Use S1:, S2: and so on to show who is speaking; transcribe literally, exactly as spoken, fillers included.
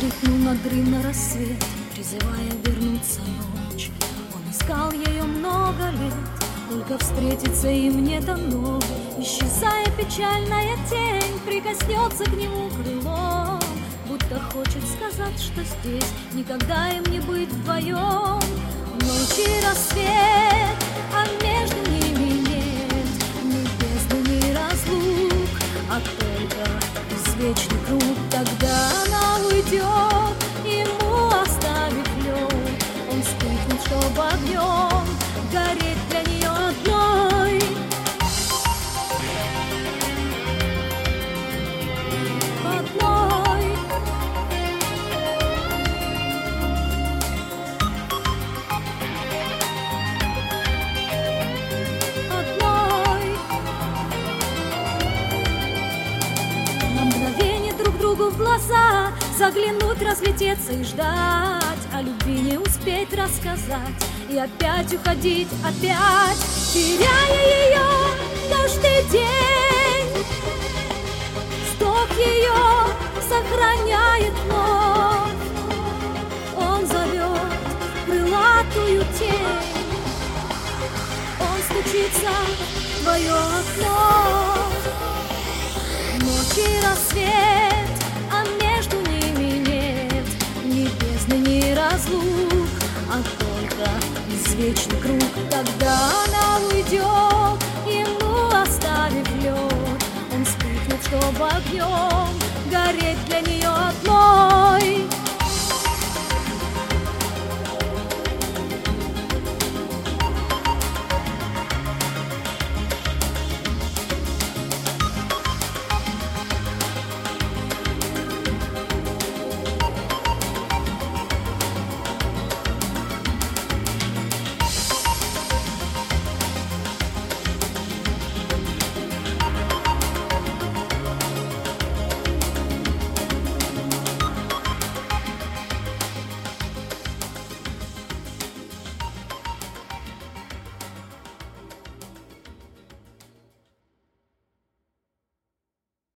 S1: Вспыхнул надрывно рассвет, призывая вернуться ночь. Он искал ее много лет, только встретиться им не дано. Исчезая печальная тень, прикоснется к нему крылом, будто хочет сказать, что здесь никогда им не быть вдвоем. Ночь и рассвет, а между ними нет ни бездны, ни разлук, а только извечный круг. Тогда она уйдет, ему оставив лед. Он вспыхнет, чтобы огнем гореть для нее одной. Одной. Одной. На мгновение друг другу в глаза заглянуть, разлететься и ждать, о любви не успеть рассказать, и опять уходить, опять теряя ее каждый день. Вздох ее сохраняет вновь, он зовет крылатую тень. Он стучится в твое окно. Ночь и рассвет, а между ними нет ни бездны, ни разлук, а только извечный круг. Тогда она уйдет, ему оставив лед. Он вспыхнет, чтобы огнем гореть для нее одной.